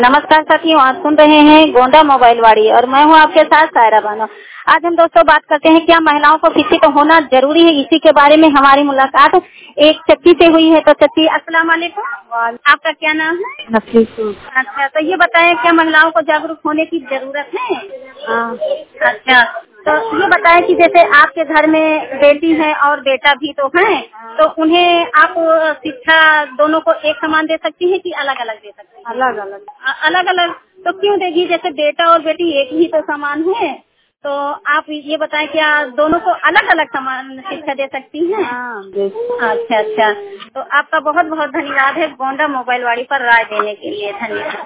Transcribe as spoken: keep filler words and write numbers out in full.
नमस्कार साथियों, आप सुन रहे हैं गोंडा मोबाइल वाड़ी और मैं हूं आपके साथ सायरा बानो। आज हम दोस्तों बात करते हैं क्या महिलाओं को शिक्षित होना जरूरी है। इसी के बारे में हमारी मुलाकात एक चच्ची से हुई है। तो चच्ची अस्सलाम वालेकुम, आपका क्या नाम है? नफीस। अच्छा, तो ये बताएं क्या महिलाओं को जागरूक होने की जरूरत है? हाँ। अच्छा, तो ये बताएं कि जैसे आपके घर में बेटी है और बेटा भी तो है, तो उन्हें आप शिक्षा दोनों को एक समान दे सकती हैं कि अलग अलग दे सकती हैं? अलग अलग। अलग अलग तो क्यों देगी? जैसे बेटा और बेटी एक ही तो समान है, तो आप ये बताएं क्या दोनों को अलग अलग समान शिक्षा दे सकती हैं? हाँ। अच्छा अच्छा, तो आपका बहुत बहुत धन्यवाद है गोंडा मोबाइल वाड़ी पर राय देने के लिए। धन्यवाद।